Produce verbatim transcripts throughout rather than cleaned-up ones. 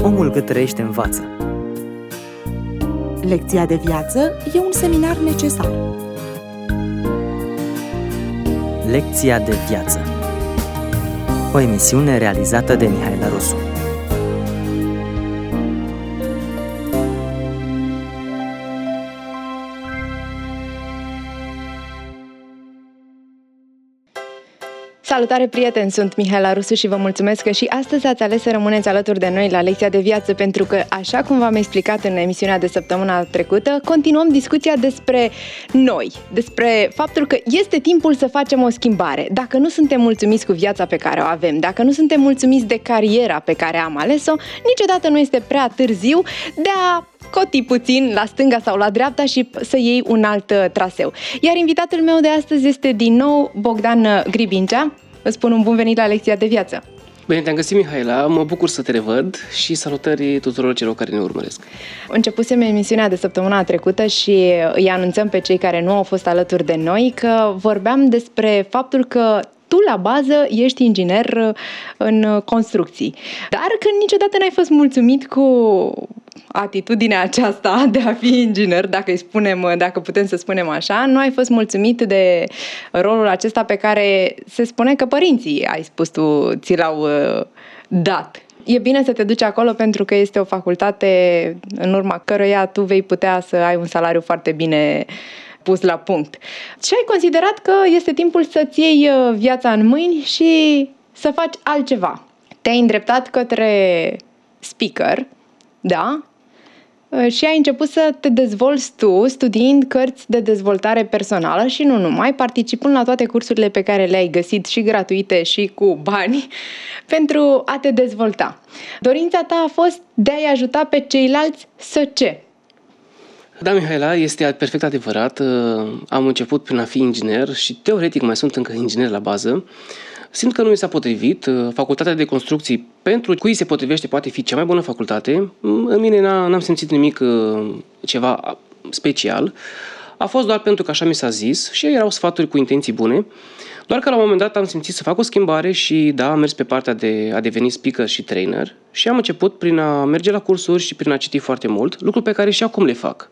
Omul cât trăiește învață. Lecția de viață e un seminar necesar. Lecția de viață. O emisiune realizată de Mihaela Rusu. Salutare, prieteni! Sunt Mihaela Rusu și vă mulțumesc că și astăzi ați ales să rămâneți alături de noi la Lecția de Viață, pentru că, așa cum v-am explicat în emisiunea de săptămâna trecută, continuăm discuția despre noi, despre faptul că este timpul să facem o schimbare. Dacă nu suntem mulțumiți cu viața pe care o avem, dacă nu suntem mulțumiți de cariera pe care am ales-o, niciodată nu este prea târziu de a coti puțin la stânga sau la dreapta și să iei un alt traseu. Iar invitatul meu de astăzi este din nou Bogdan Gribincea. Vă spun un bun venit la Lecția de Viață. Bine te-am găsit, Mihaela, mă bucur să te revăd și salutări tuturor celor care ne urmăresc. Începusem emisiunea de săptămâna trecută și îi anunțăm pe cei care nu au fost alături de noi că vorbeam despre faptul că tu, la bază, ești inginer în construcții, dar că niciodată n-ai fost mulțumit cu atitudinea aceasta de a fi inginer, dacă îi spunem, dacă putem să spunem așa, nu ai fost mulțumit de rolul acesta pe care se spune că părinții, ai spus tu, ți l-au dat. E bine să te duci acolo pentru că este o facultate în urma căreia tu vei putea să ai un salariu foarte bine pus la punct. Și ai considerat că este timpul să-ți iei viața în mâini și să faci altceva. Te-ai îndreptat către speaker, da? Și ai început să te dezvolți tu, studiind cărți de dezvoltare personală și nu numai, participând la toate cursurile pe care le-ai găsit, și gratuite și cu bani, pentru a te dezvolta. Dorința ta a fost de a-i ajuta pe ceilalți să ce? Da, Mihaela, este perfect adevărat. Am început prin a fi inginer și teoretic mai sunt încă inginer la bază. Simt că nu mi s-a potrivit. Facultatea de construcții, pentru cui se potrivește, poate fi cea mai bună facultate. În mine n-am simțit nimic ceva special. A fost doar pentru că așa mi s-a zis și erau sfaturi cu intenții bune. Doar că la un moment dat am simțit să fac o schimbare și da, am mers pe partea de a deveni speaker și trainer și am început prin a merge la cursuri și prin a citi foarte mult, lucruri pe care și acum le fac.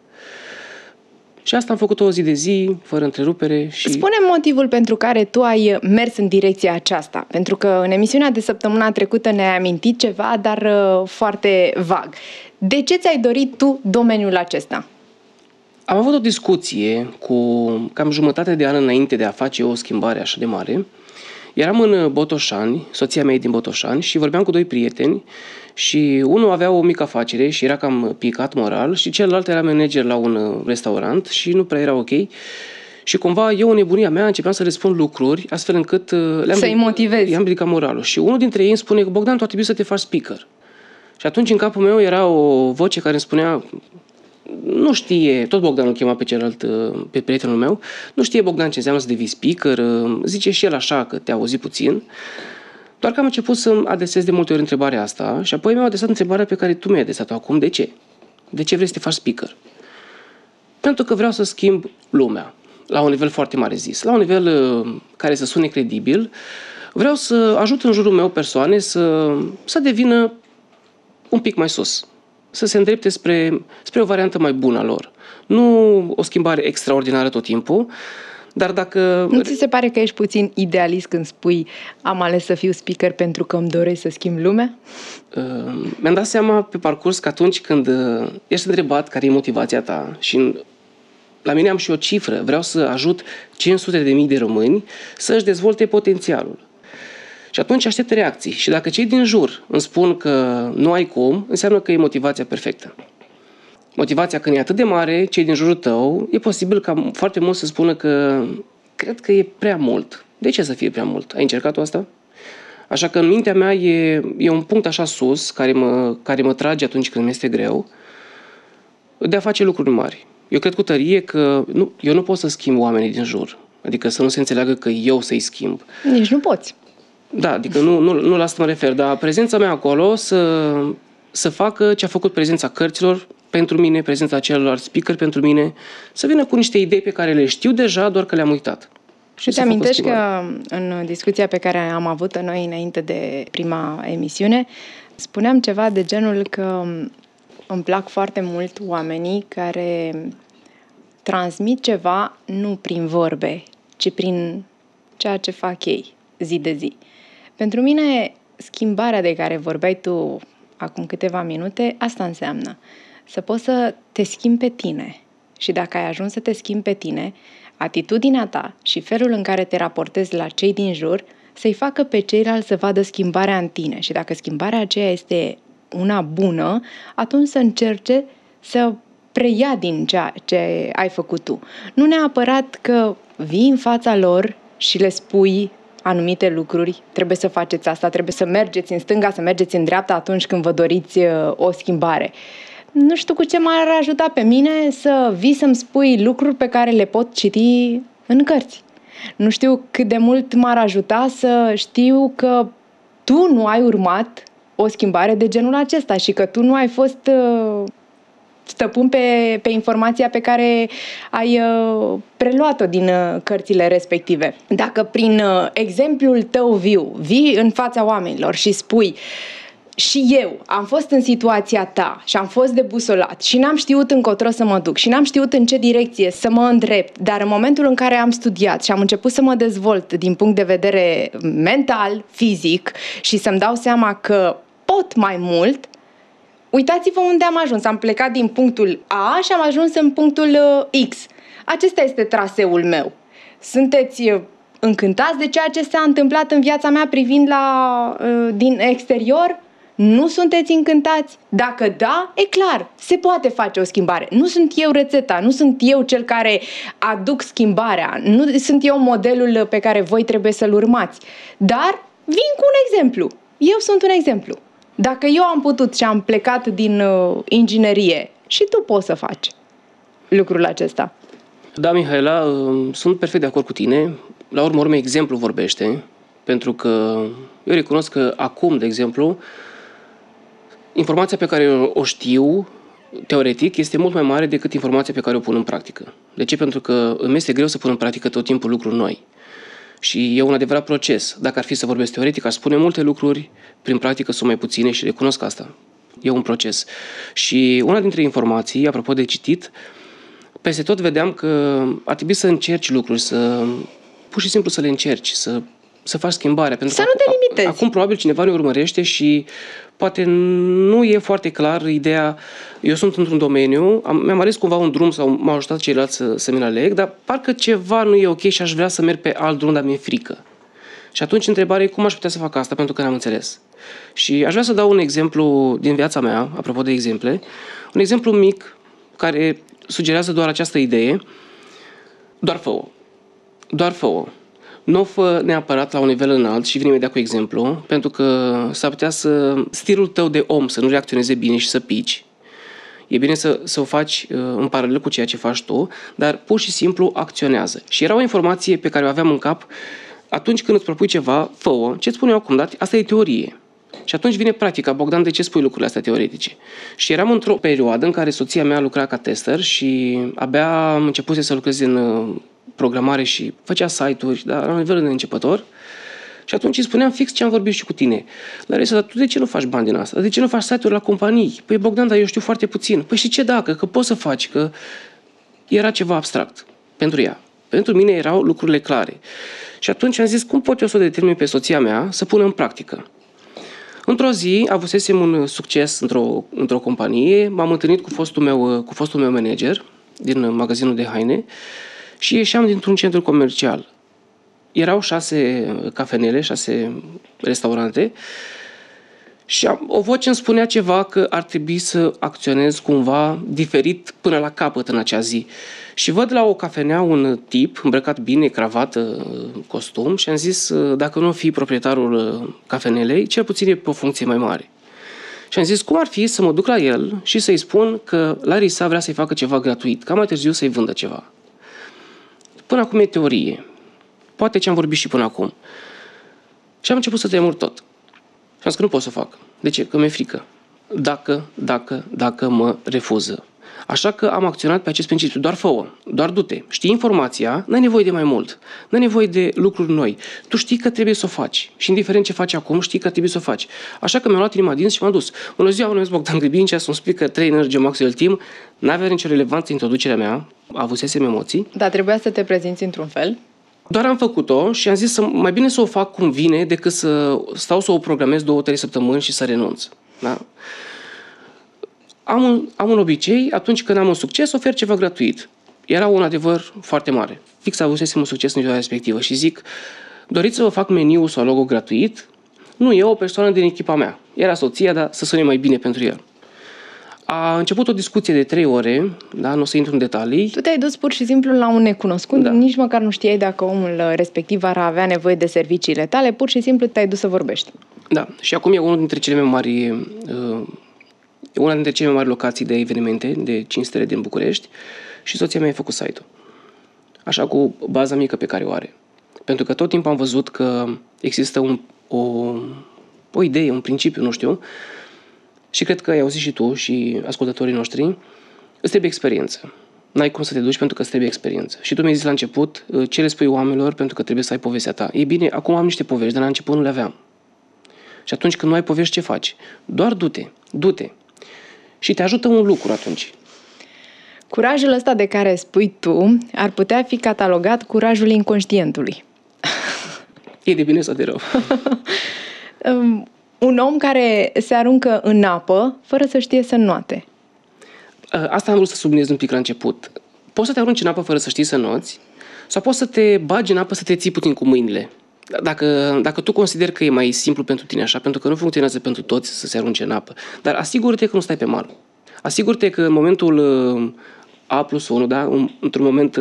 Și asta am făcut o zi de zi, fără întrerupere. Și... Spune-mi motivul pentru care tu ai mers în direcția aceasta. Pentru că în emisiunea de săptămâna trecută ne-ai amintit ceva, dar uh, foarte vag. De ce ți-ai dorit tu domeniul acesta? Am avut o discuție cu cam jumătate de an înainte de a face o schimbare așa de mare. Eram în Botoșani, soția mea e din Botoșani, și vorbeam cu doi prieteni și unul avea o mică afacere și era cam picat moral și celălalt era manager la un restaurant și nu prea era ok. Și cumva eu, în nebunia mea, începeam să le spun lucruri astfel încât le-am să-i motivezi. I-am ridicat moralul. Și unul dintre ei îmi spune că Bogdan, tu ar trebui să te faci speaker. Și atunci în capul meu era o voce care îmi spunea: nu știe, tot Bogdan îl chema pe celălalt, pe prietenul meu, nu știe Bogdan ce înseamnă să devii speaker, zice și el așa că te-a auzit puțin. Doar că am început să-mi adresez de multe ori întrebarea asta și apoi mi-au adresat întrebarea pe care tu mi-ai adresat-o acum. De ce? De ce vrei să te faci speaker? Pentru că vreau să schimb lumea, la un nivel foarte mare zis, la un nivel care să sune credibil. Vreau să ajut în jurul meu persoane să, să devină un pic mai sus, să se îndrepte spre, spre o variantă mai bună a lor. Nu o schimbare extraordinară tot timpul, dar dacă... Nu ți se pare că ești puțin idealist când spui am ales să fiu speaker pentru că îmi doresc să schimb lumea? Uh, mi-am dat seama pe parcurs că atunci când uh, ești întrebat care e motivația ta și în, la mine am și o cifră, vreau să ajut cinci sute de mii de români să-și dezvolte potențialul. Și atunci aștept reacții. Și dacă cei din jur îmi spun că nu ai cum, înseamnă că e motivația perfectă. Motivația când e atât de mare, cei din jurul tău, e posibil ca foarte mult să spună că cred că e prea mult. De ce să fie prea mult? Ai încercat-o asta? Așa că în mintea mea e, e un punct așa sus care mă, care mă trage atunci când mi este greu de a face lucruri mari. Eu cred cu tărie că nu, eu nu pot să schimb oamenii din jur. Adică să nu se înțeleagă că eu să-i schimb. Nici nu poți. Da, adică nu, nu, nu la asta mă refer, dar prezența mea acolo să, să facă ce a făcut prezența cărților pentru mine, prezența celorlalți speaker pentru mine, să vină cu niște idei pe care le știu deja, doar că le-am uitat. Și îți amintești că în discuția pe care am avut-o noi înainte de prima emisiune, spuneam ceva de genul că îmi plac foarte mult oamenii care transmit ceva nu prin vorbe, ci prin ceea ce fac ei zi de zi. Pentru mine, schimbarea de care vorbeai tu acum câteva minute, asta înseamnă să poți să te schimbi pe tine. Și dacă ai ajuns să te schimbi pe tine, atitudinea ta și felul în care te raportezi la cei din jur să-i facă pe ceilalți să vadă schimbarea în tine. Și dacă schimbarea aceea este una bună, atunci să încerce să preia din ceea ce ai făcut tu. Nu neapărat că vii în fața lor și le spui anumite lucruri, trebuie să faceți asta, trebuie să mergeți în stânga, să mergeți în dreapta atunci când vă doriți o schimbare. Nu știu cu ce m-ar ajuta pe mine să vii să-mi spui lucruri pe care le pot citi în cărți. Nu știu cât de mult m-ar ajuta să știu că tu nu ai urmat o schimbare de genul acesta și că tu nu ai fost uh, stăpân pe, pe informația pe care ai uh, preluat-o din uh, cărțile respective. Dacă prin uh, exemplul tău viu vii în fața oamenilor și spui și eu am fost în situația ta și am fost debusolat și n-am știut încotro să mă duc și n-am știut în ce direcție să mă îndrept, dar în momentul în care am studiat și am început să mă dezvolt din punct de vedere mental, fizic și să-mi dau seama că pot mai mult, uitați-vă unde am ajuns. Am plecat din punctul A și am ajuns în punctul X. Acesta este traseul meu. Sunteți încântați de ceea ce s-a întâmplat în viața mea privind la din exterior? Nu sunteți încântați? Dacă da, e clar, se poate face o schimbare. Nu sunt eu rețeta, nu sunt eu cel care aduc schimbarea, nu sunt eu modelul pe care voi trebuie să-l urmați. Dar vin cu un exemplu. Eu sunt un exemplu. Dacă eu am putut și am plecat din uh, inginerie, și tu poți să faci lucrul acesta. Da, Mihaela, sunt perfect de acord cu tine. La urmă, urmă, exemplu vorbește, pentru că eu recunosc că acum, de exemplu, informația pe care o știu, teoretic, este mult mai mare decât informația pe care o pun în practică. De ce? Pentru că îmi este greu să pun în practică tot timpul lucruri noi. Și e un adevărat proces. Dacă ar fi să vorbesc teoretic, aș spune multe lucruri, prin practică sunt mai puține și recunosc asta. E un proces. Și una dintre informații, apropo de citit, peste tot vedeam că ar trebui să încerci lucruri, să pur și simplu să le încerci, să, să faci schimbarea. Pentru să că nu te limitezi. Acum probabil cineva ne urmărește și poate nu e foarte clar ideea. Eu sunt într-un domeniu, am, mi-am ales cumva un drum sau m-au ajutat ceilalți să, să mi-l aleg, dar parcă ceva nu e ok și aș vrea să merg pe alt drum, dar mi-e frică. Și atunci întrebarea e cum aș putea să fac asta, pentru că n-am înțeles. Și aș vrea să dau un exemplu din viața mea, apropo de exemple, un exemplu mic care sugerează doar această idee. Doar fă-o. Doar fă-o. Nu o fă neapărat la un nivel înalt și vin imediat cu exemplu, pentru că s-ar putea să stilul tău de om să nu reacționeze bine și să pici. E bine să, să o faci uh, în paralel cu ceea ce faci tu, dar pur și simplu acționează. Și era o informație pe care o aveam în cap atunci când îți propui ceva, fă-o. Ce-ți spun eu acum? Dat? Asta e teorie. Și atunci vine practica. Bogdan, de ce spui lucrurile astea teoretice? Și eram într-o perioadă în care soția mea lucra ca tester și abia am început să lucrez în programare și făcea site-uri, dar la nivel de începător. Și atunci îi spuneam fix ce am vorbit și cu tine. Larisa, dar tu de ce nu faci bani din asta? De ce nu faci site-uri la companii? Păi Bogdan, dar eu știu foarte puțin. Păi și ce dacă? Că poți să faci, că era ceva abstract pentru ea. Pentru mine erau lucrurile clare. Și atunci am zis, cum pot eu să o determin pe soția mea să pună în practică? Într-o zi avusesem un succes într-o, într-o companie, m-am întâlnit cu fostul meu, cu fostul meu manager din magazinul de haine și ieșeam dintr-un centru comercial. Erau șase cafenele, șase restaurante și o voce îmi spunea ceva că ar trebui să acționez cumva diferit până la capăt în acea zi. Și văd la o cafenea un tip îmbrăcat bine, cravată, costum și am zis, dacă nu fi proprietarul cafenelei, cel puțin e pe o funcție mai mare. Și am zis, cum ar fi să mă duc la el și să-i spun că Larisa vrea să-i facă ceva gratuit, ca mai târziu să-i vândă ceva. Până acum e teorie. Poate ce am vorbit și până acum. Și am început să tremur tot. Și am zis că nu pot să fac. De ce? Că mi-e frică. Dacă, dacă, dacă mă refuză. Așa că am acționat pe acest principiu. Doar fă-o, doar du-te. Știi informația, n-ai nevoie de mai mult. N-ai nevoie de lucruri noi. Tu știi că trebuie să o faci. Și indiferent ce faci acum, știi că trebuie să o faci. Așa că mi-am luat inima din și m-am dus. Bună ziua, mă numesc Bogdan Gribincea, sunt speaker trainer Geomaxwell Team. N-avea nicio relevanță introducerea mea, avusesem emoții. Da, trebuia să te prezinți într-un fel. Doar am făcut-o și am zis să mai bine să o fac cum vine decât să stau să o programez două, trei săptămâni și să renunț. Da? Am un, am un obicei, atunci când am un succes, ofer ceva gratuit. Era un adevăr foarte mare. Fix avusesem un succes în ziua respectivă și zic, doriți să vă fac meniu sau logo gratuit? Nu, e o persoană din echipa mea. Era soția, dar să sune mai bine pentru el. A început o discuție de trei ore, da, nu o să intru în detalii. Tu te-ai dus pur și simplu la un necunoscut, da. Nici măcar nu știai dacă omul respectiv ar avea nevoie de serviciile tale, pur și simplu te-ai dus să vorbești. Da, și acum e unul dintre cele mai mari, uh, una dintre cele mai mari locații de evenimente, de cinci stele din București, și soția mea a făcut site-ul. Așa, cu baza mică pe care o are. Pentru că tot timpul am văzut că există un, o, o idee, un principiu, nu știu, și cred că ai auzit și tu și ascultătorii noștri, îți trebuie experiență. N-ai cum să te duci pentru că îți trebuie experiență. Și tu mi-ai zis la început, ce le spui oamenilor pentru că trebuie să ai povestea ta. Ei bine, acum am niște povești, dar la început nu le aveam. Și atunci când nu ai povești, ce faci? Doar du-te, du-te. Și te ajută un lucru atunci. Curajul ăsta de care spui tu ar putea fi catalogat curajul inconștientului. E de bine sau de rău? um, un om care se aruncă în apă fără să știe să înnoate. Asta am vrut să subliniez un pic la început. Poți să te arunci în apă fără să știi să înnoți sau poți să te bagi în apă să te ții puțin cu mâinile. Dacă, dacă tu consideri că e mai simplu pentru tine așa, pentru că nu funcționează pentru toți să se arunce în apă, dar asigură-te că nu stai pe mal. Asigură-te că în momentul A plus unu, da, într-un moment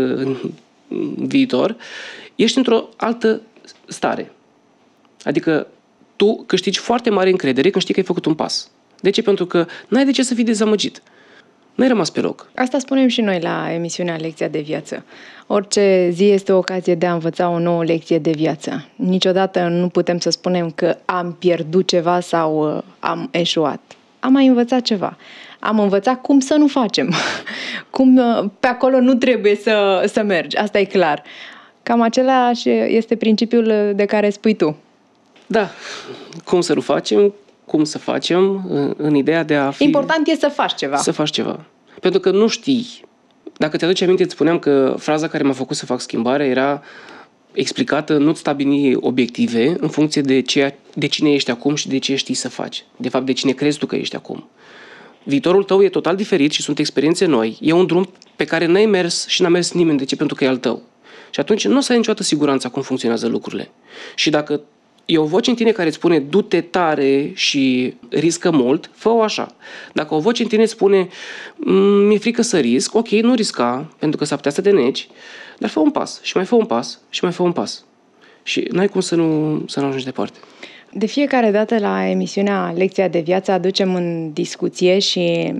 viitor, ești într-o altă stare. Adică tu câștigi foarte mare încredere când știi că ai făcut un pas. De ce? Pentru că n-ai de ce să fii dezamăgit. N-ai rămas pe loc. Asta spunem și noi la emisiunea Lecția de Viață. Orice zi este o ocazie de a învăța o nouă lecție de viață. Niciodată nu putem să spunem că am pierdut ceva sau am eșuat. Am mai învățat ceva. Am învățat cum să nu facem. Cum pe acolo nu trebuie să, să mergi. Asta e clar. Cam același este principiul de care spui tu. Da. Cum să nu facem, cum să facem, în, în ideea de a fi... Important e să faci ceva. Să faci ceva. Pentru că nu știi. Dacă te aduci aminte, îți spuneam că fraza care m-a făcut să fac schimbare era explicată, nu-ți stabili obiective în funcție de, ceea, de cine ești acum și de ce știi să faci. De fapt, de cine crezi tu că ești acum. Viitorul tău e total diferit și sunt experiențe noi. E un drum pe care n-ai mers și n-a mers nimeni. De ce? Pentru că e al tău. Și atunci nu o să ai niciodată siguranța cum funcționează lucrurile. Și dacă e o voce în tine care îți spune du-te tare și riscă mult, fă-o așa. Dacă o voce în tine îți spune mi-e frică să risc, ok, nu risca, pentru că s-ar putea să te neci, dar fă un pas și mai fă un pas și mai fă un pas. Și n-ai cum să nu, să nu ajungi departe. De fiecare dată la emisiunea Lecția de Viață aducem în discuție și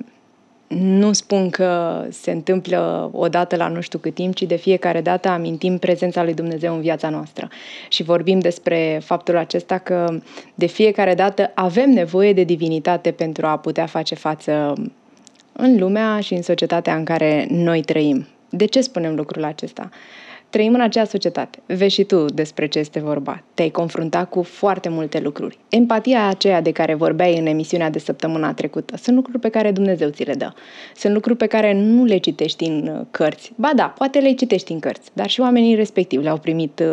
nu spun că se întâmplă odată la nu știu cât timp, ci de fiecare dată amintim prezența lui Dumnezeu în viața noastră. Și vorbim despre faptul acesta că de fiecare dată avem nevoie de divinitate pentru a putea face față în lumea și în societatea în care noi trăim. De ce spunem lucrul acesta? Trăim în acea societate. Vezi și tu despre ce este vorba. Te-ai confruntat cu foarte multe lucruri. Empatia aceea de care vorbeai în emisiunea de săptămâna trecută sunt lucruri pe care Dumnezeu ți le dă. Sunt lucruri pe care nu le citești în cărți. Ba da, poate le citești în cărți, dar și oamenii respectivi le-au primit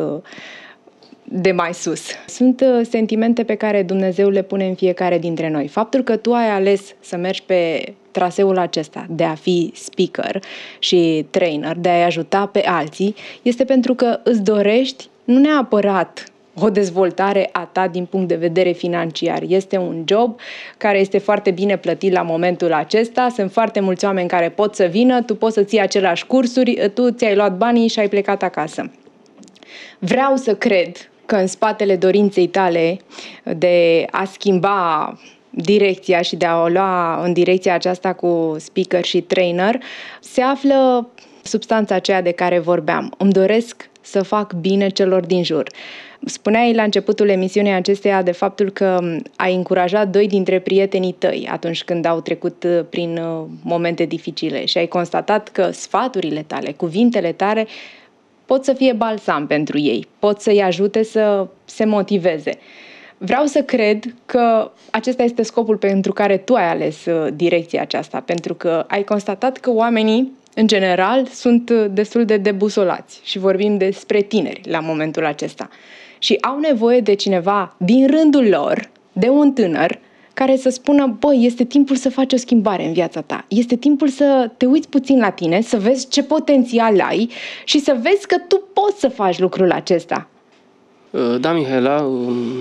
de mai sus. Sunt sentimente pe care Dumnezeu le pune în fiecare dintre noi. Faptul că tu ai ales să mergi pe traseul acesta de a fi speaker și trainer, de a-i ajuta pe alții, este pentru că îți dorești nu neapărat o dezvoltare a ta din punct de vedere financiar. Este un job care este foarte bine plătit la momentul acesta, sunt foarte mulți oameni care pot să vină, tu poți să ții aceleași cursuri, tu ți-ai luat banii și ai plecat acasă. Vreau să cred că în spatele dorinței tale de a schimba direcția și de a o lua în direcția aceasta cu speaker și trainer, se află substanța aceea de care vorbeam. Îmi doresc să fac bine celor din jur. Spuneai la începutul emisiunii acesteia de faptul că ai încurajat doi dintre prietenii tăi atunci când au trecut prin momente dificile și ai constatat că sfaturile tale, cuvintele tale pot să fie balsam pentru ei, pot să-i ajute să se motiveze. Vreau să cred că acesta este scopul pentru care tu ai ales direcția aceasta, pentru că ai constatat că oamenii, în general, sunt destul de debusolați și vorbim despre tineri la momentul acesta. Și au nevoie de cineva din rândul lor, de un tânăr, care să spună, băi, este timpul să faci o schimbare în viața ta, este timpul să te uiți puțin la tine, să vezi ce potențial ai și să vezi că tu poți să faci lucrul acesta. Da, Mihaela,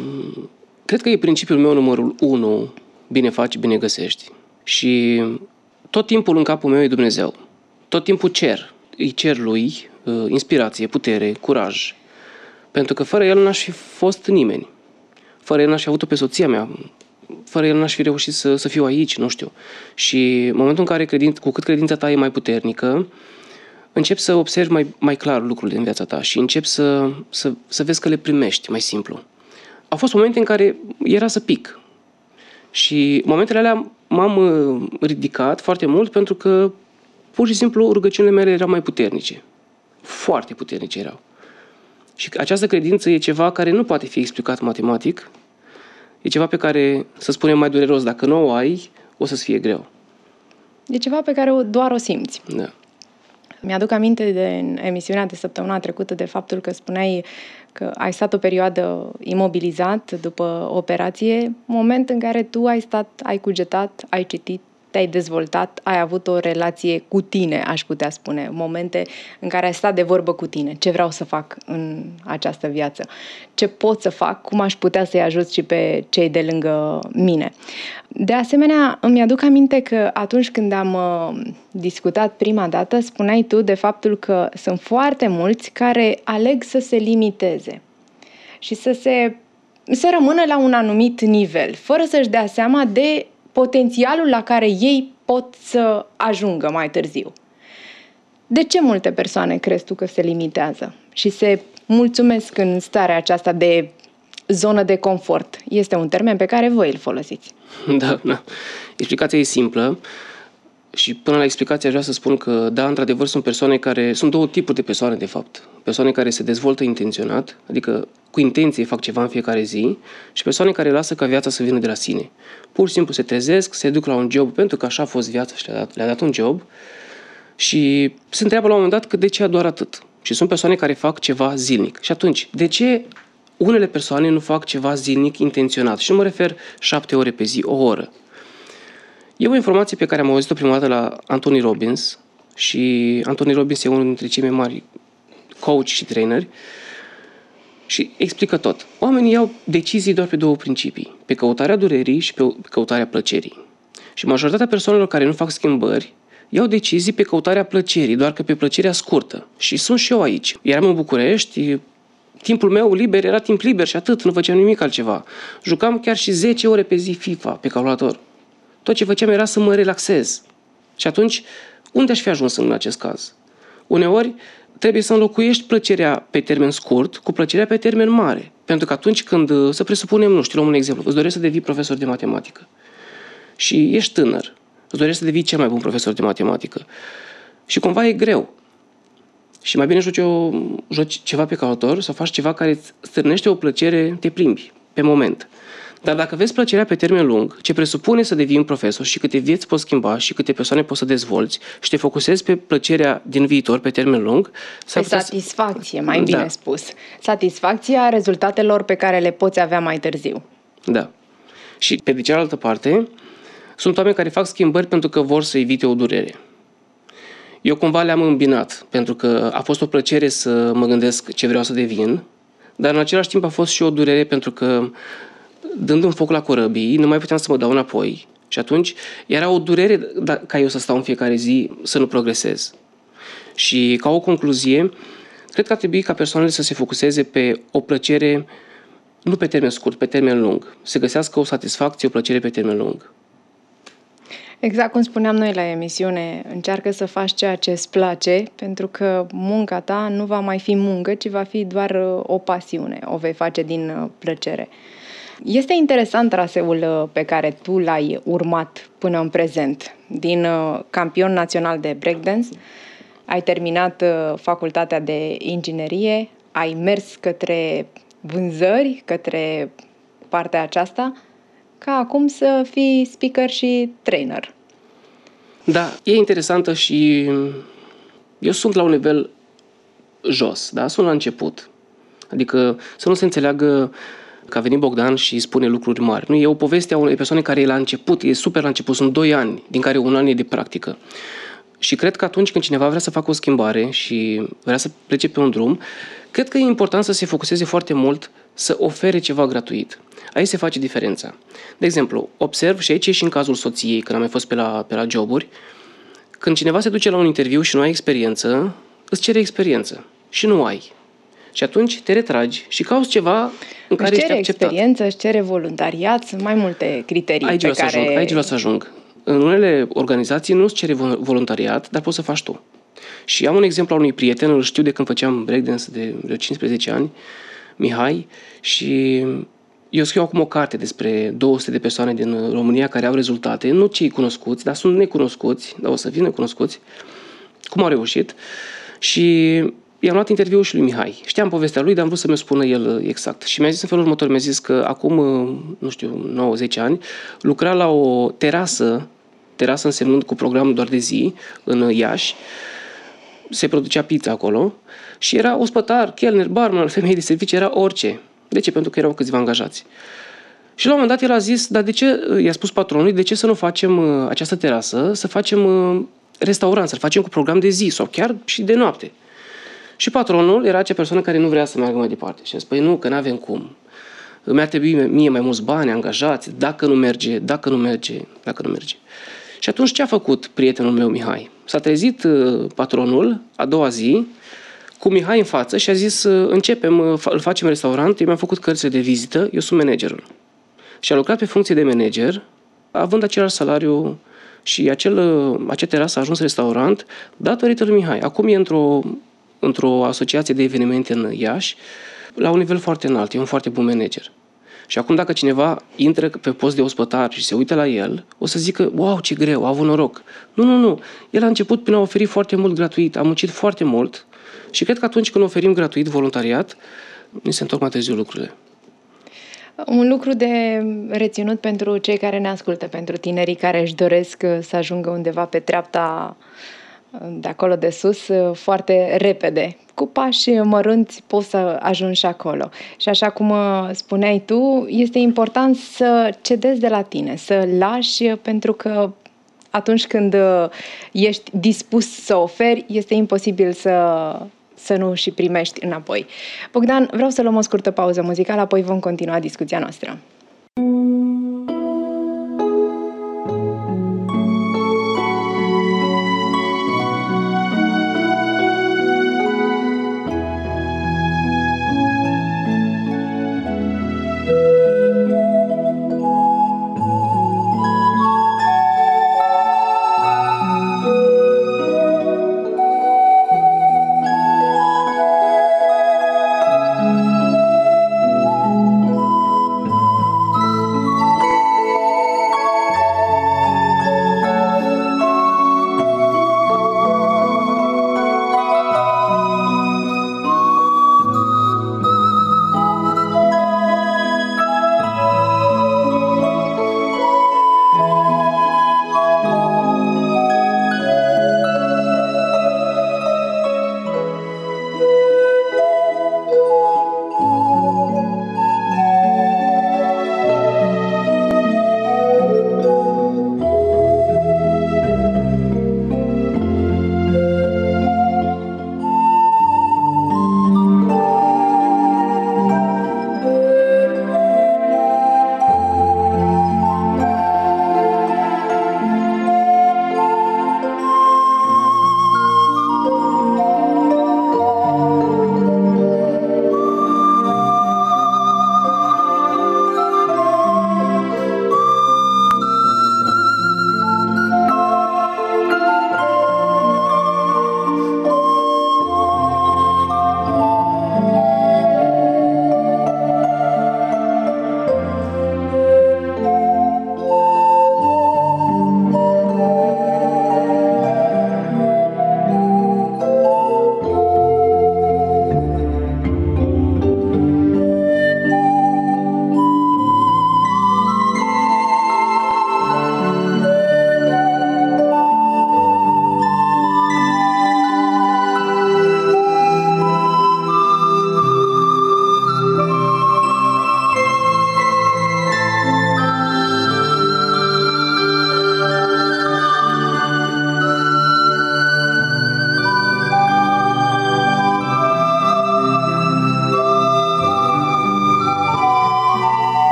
cred că e principiul meu numărul unu, bine faci, bine găsești. Și tot timpul în capul meu e Dumnezeu. Tot timpul cer, îi cer lui inspirație, putere, curaj. Pentru că fără el n-aș fi fost nimeni. Fără el n-aș fi avut-o pe soția mea. Fără el n-aș fi reușit să, să fiu aici, nu știu. Și în momentul în care, credin, cu cât credința ta e mai puternică, începi să observi mai, mai clar lucrurile în viața ta și începi să, să, să vezi că le primești mai simplu. Au fost momente în care era să pic. Și momentele alea m-am ridicat foarte mult pentru că pur și simplu rugăciunile mele erau mai puternice. Foarte puternice erau. Și această credință e ceva care nu poate fi explicat matematic. E ceva pe care, să spunem mai dureros, dacă nu o ai, o să-ți fie greu. E ceva pe care doar o simți. Da. Mi-aduc aminte de în emisiunea de săptămâna trecută de faptul că spuneai că ai stat o perioadă imobilizat după operație, moment în care tu ai stat, ai cugetat, ai citit, te-ai dezvoltat, ai avut o relație cu tine, aș putea spune, momente în care ai stat de vorbă cu tine. Ce vreau să fac în această viață? Ce pot să fac? Cum aș putea să-i ajut și pe cei de lângă mine? De asemenea, îmi aduc aminte că atunci când am uh, discutat prima dată, spuneai tu de faptul că sunt foarte mulți care aleg să se limiteze și să se să rămână la un anumit nivel, fără să-și dea seama de potențialul la care ei pot să ajungă mai târziu. De ce multe persoane crezi tu că se limitează și se mulțumesc în starea aceasta de zonă de confort? Este un termen pe care voi îl folosiți. Da, da. Explicația e simplă și până la explicație aș vrea să spun că, da, într-adevăr, sunt persoane care, sunt două tipuri de persoane, de fapt. Persoane care se dezvoltă intenționat, adică cu intenție fac ceva în fiecare zi, și persoane care lasă ca viața să vină de la sine. Pur și simplu se trezesc, se duc la un job pentru că așa a fost viața și le-a dat, le-a dat un job și se întreabă la un moment dat că de ce doar atât. Și sunt persoane care fac ceva zilnic. Și atunci, de ce unele persoane nu fac ceva zilnic intenționat? Și nu mă refer șapte ore pe zi, o oră. E o informație pe care am auzit-o prima dată la Anthony Robbins și Anthony Robbins e unul dintre cei mai mari coach și traineri și explică tot. Oamenii iau decizii doar pe două principii, pe căutarea durerii și pe căutarea plăcerii. Și majoritatea persoanelor care nu fac schimbări iau decizii pe căutarea plăcerii, doar că pe plăcerea scurtă. Și sunt și eu aici. Eram în București, timpul meu liber era timp liber și atât, nu făceam nimic altceva. Jucam chiar și zece ore pe zi FIFA pe calculator. Tot ce făceam era să mă relaxez. Și atunci, unde aș fi ajuns în acest caz? Uneori, trebuie să înlocuiești plăcerea pe termen scurt cu plăcerea pe termen mare. Pentru că atunci când, să presupunem, nu știu, luăm un exemplu, îți dorești să devii profesor de matematică și ești tânăr, îți dorești să devii cel mai bun profesor de matematică și cumva e greu. Și mai bine joci, o, joci ceva pe calculator sau faci ceva care îți stârnește o plăcere, te plimbi pe moment. Dar dacă vezi plăcerea pe termen lung, ce presupune să devii un profesor și câte vieți poți schimba și câte persoane poți să dezvolți și te focusezi pe plăcerea din viitor pe termen lung... Pe satisfacție, mai bine da. spus. Satisfacția rezultatelor pe care le poți avea mai târziu. Da. Și pe de cealaltă parte, sunt oameni care fac schimbări pentru că vor să evite o durere. Eu cumva le-am îmbinat, pentru că a fost o plăcere să mă gândesc ce vreau să devin, dar în același timp a fost și o durere pentru că dând un foc la corăbii, nu mai puteam să mă dau înapoi. Și atunci era o durere ca eu să stau în fiecare zi să nu progresez. Și ca o concluzie, cred că ar trebui ca persoanele să se focuseze pe o plăcere, nu pe termen scurt, pe termen lung. Să găsească o satisfacție, o plăcere pe termen lung. Exact cum spuneam noi la emisiune, încearcă să faci ceea ce îți place, pentru că munca ta nu va mai fi muncă, ci va fi doar o pasiune, o vei face din plăcere. Este interesant traseul pe care tu l-ai urmat până în prezent. Din campion național de breakdance, ai terminat facultatea de inginerie, ai mers către vânzări, către partea aceasta, ca acum să fii speaker și trainer. Da, e interesantă și eu sunt la un nivel jos, da? Sunt la început. Adică să nu se înțeleagă că a venit Bogdan și spune lucruri mari. Nu, e o poveste a unei persoane care e la început, e super la început, sunt doi ani, din care un an e de practică. Și cred că atunci când cineva vrea să facă o schimbare și vrea să plece pe un drum, cred că e important să se focuseze foarte mult să ofere ceva gratuit. Aici se face diferența. De exemplu, observ și aici e și în cazul soției, când am mai fost pe la, pe la joburi, când cineva se duce la un interviu și nu ai experiență, îți cere experiență și nu ai. Și atunci te retragi și cauți ceva în care ești acceptat. Își cere experiență, își cere voluntariat, sunt mai multe criterii aici pe care... Să ajung, aici vreau să ajung. În unele organizații nu îți cere voluntariat, dar poți să faci tu. Și am un exemplu al unui prieten, îl știu de când făceam breakdance de vreo cincisprezece ani, Mihai, și eu scriu acum o carte despre două sute de persoane din România care au rezultate, nu cei cunoscuți, dar sunt necunoscuți, dar o să vină cunoscuți, cum au reușit. Și i-am luat interviul și lui Mihai. Știam povestea lui, dar am vrut să mi-o spună el exact. Și mi-a zis în felul următor, mi-a zis că acum, nu știu, nouă zece ani, lucra la o terasă, terasă însemnând cu program doar de zi, în Iași, se producea pizza acolo și era ospătar, chelner, barman, femeie de servicii, era orice. De ce? Pentru că erau câțiva angajați. Și la un moment dat el a zis, dar de ce, i-a spus patronului, de ce să nu facem această terasă, să facem restaurant, să-l facem cu program de zi sau chiar și de noapte. Și patronul era acea persoană care nu vrea să meargă mai departe. Și îmi spune, nu, că n-avem cum. Mi-ar trebui mie mai mulți bani, angajați, dacă nu merge, dacă nu merge, dacă nu merge. Și atunci ce a făcut prietenul meu, Mihai? S-a trezit patronul a doua zi cu Mihai în față și a zis, începem, îl facem restaurant, eu mi-am făcut cărțile de vizită, eu sunt managerul. Și a lucrat pe funcție de manager, având același salariu și acel, acea terasă a ajuns restaurant datorită lui Mihai. Acum e într-o, într-o asociație de evenimente în Iași, la un nivel foarte înalt, e un foarte bun manager. Și acum dacă cineva intră pe post de ospătar și se uită la el, o să zică, wow, ce greu, a avut noroc. Nu, nu, nu. El a început prin a oferi foarte mult gratuit, a muncit foarte mult și cred că atunci când oferim gratuit voluntariat, ni se întorc mai târziu lucrurile. Un lucru de reținut pentru cei care ne ascultă, pentru tinerii care își doresc să ajungă undeva pe treapta de acolo de sus foarte repede. Cu pași mărunți poți să ajungi și acolo. Și așa cum spuneai tu, este important să cedezi de la tine, să lași, pentru că atunci când ești dispus să oferi, este imposibil să, să nu și primești înapoi. Bogdan, vreau să luăm o scurtă pauză muzicală, apoi vom continua discuția noastră.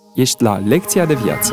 Ești la Lecția de Viață.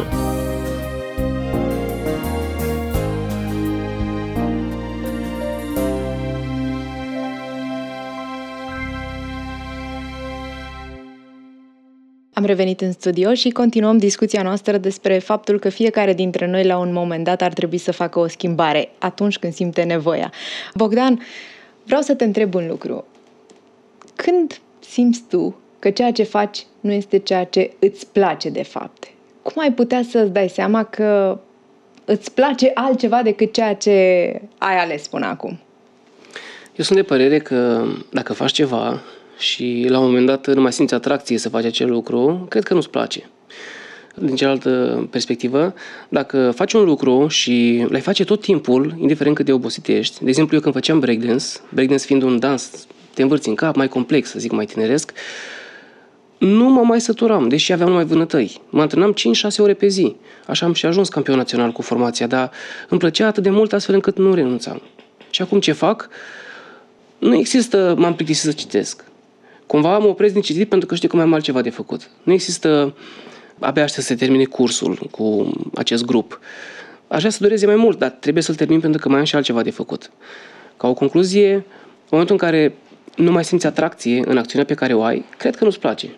Am revenit în studio și continuăm discuția noastră despre faptul că fiecare dintre noi la un moment dat ar trebui să facă o schimbare atunci când simte nevoia. Bogdan, vreau să te întreb un lucru. Când simți tu că ceea ce faci nu este ceea ce îți place de fapt? Cum ai putea să-ți dai seama că îți place altceva decât ceea ce ai ales până acum? Eu sunt de părere că dacă faci ceva și la un moment dat nu mai simți atracție să faci acel lucru, cred că nu-ți place. Din cealaltă perspectivă, dacă faci un lucru și l-ai face tot timpul, indiferent cât de obosit ești, de exemplu eu când făceam breakdance, breakdance fiind un dans, te învârți în cap, mai complex, să zic, mai tineresc, nu mă mai săturam, deși aveam numai vânătăi. Mă antrenam cinci șase ore pe zi. Așa am și ajuns campion național cu formația, dar îmi plăcea atât de mult astfel încât nu renunțam. Și acum ce fac? Nu există m-am plictisit să citesc. Cumva mă opresc din citit pentru că știu că mai am altceva de făcut. Nu există abia aștept să se termine cursul cu acest grup. Aș vrea să dureze mai mult, dar trebuie să-l termin pentru că mai am și altceva de făcut. Ca o concluzie, în momentul în care nu mai simți atracție în acțiunea pe care o ai, cred că nu-ți place.